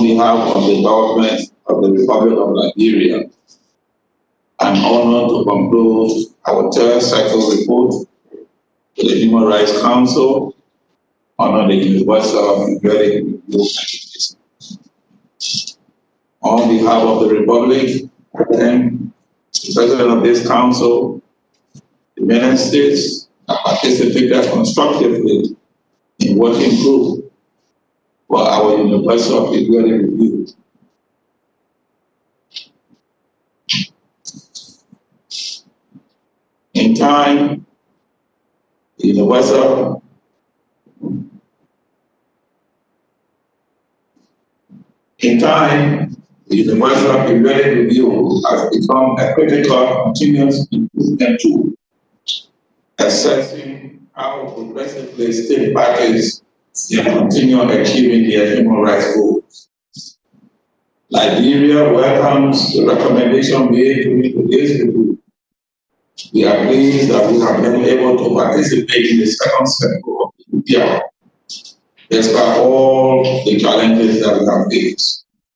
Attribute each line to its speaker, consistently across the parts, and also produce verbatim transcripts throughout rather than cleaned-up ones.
Speaker 1: on behalf of the government of the Republic of Liberia, I'm honored to conclude our third cycle report to the Human Rights Council under the Universal Periodic Review. On behalf of the Republic, I thank the President of this Council, the United States that participated constructively in working group for our Universal Periodic Review. In time, the Universal In time, the Universal Periodic Review has become a critical continuous improvement tool, assessing how progressively state parties can continue achieving their human rights goals. Liberia welcomes the recommendation made during today's review. We are pleased that we have been able to participate in the second cycle of the U P R, despite all the challenges that we have faced.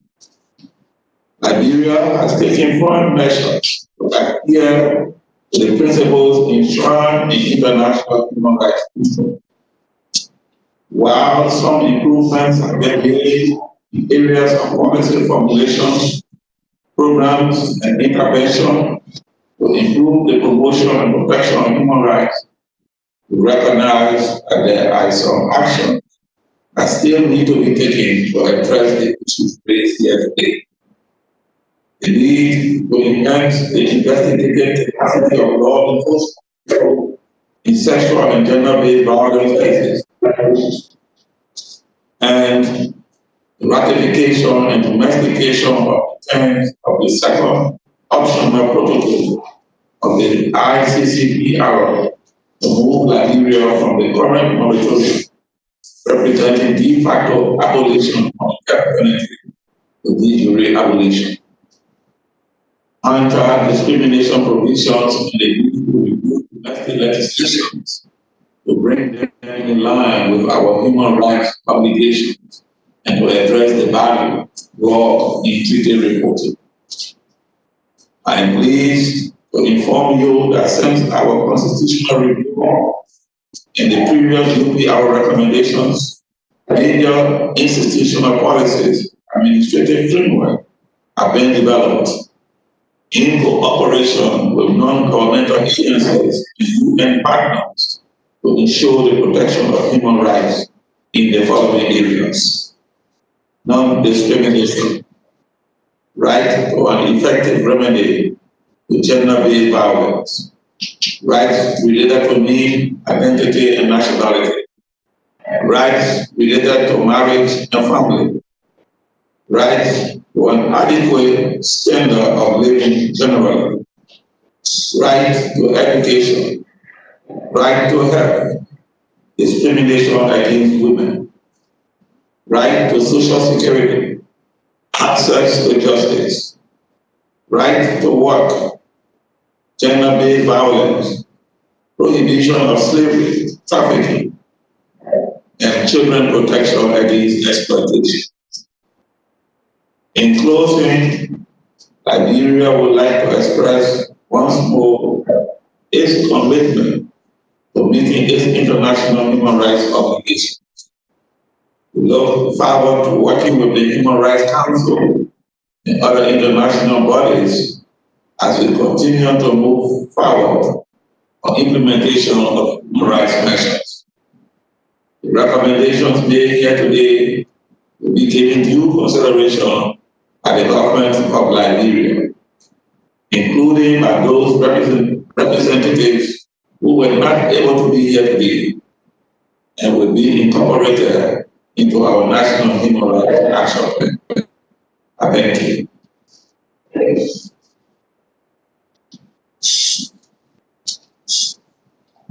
Speaker 1: Liberia has taken firm measures to adhere to the principles enshrined in international human rights control. While some improvements have been made in areas of policy formulation, programs, and intervention to improve the promotion and protection of human rights, we recognize that there are some actions that still need to be taken to address the issues raised here today. The need to enhance the investigative capacity of law enforcement in sexual and gender-based violence cases, and the ratification and domestication of the terms of the second optional protocol of the I C C P R to move Liberia from the current moratorium representing de facto abolition of death penalty to de jure abolition. Anti-discrimination provisions in the need to remove domestic legislations to bring them in line with our human rights obligations and to address the value brought in treaty reporting. I am pleased to inform you that since our constitutional review and the previous U P R recommendations, major institutional policies, administrative framework have been developed in cooperation with non-governmental agencies and U N partners to ensure the protection of human rights in the following areas: non-discrimination, right to an effective remedy to gender-based violence, rights related to name, identity, and nationality, rights related to marriage and family, rights to an adequate standard of living generally, right to education, right to health, discrimination against women, right to social security, access to justice, right to work, gender-based violence, prohibition of slavery, trafficking, and children protection against exploitation. In closing, Liberia would like to express once more its commitment to meeting its international human rights obligations. We look forward to working with the Human Rights Council and other international bodies as we continue to move forward on implementation of human rights measures. The recommendations made here today will be given due consideration by the government of Liberia, including by those represent, representatives who were not able to be here today, and will be incorporated into our national human rights action plan. I thank you.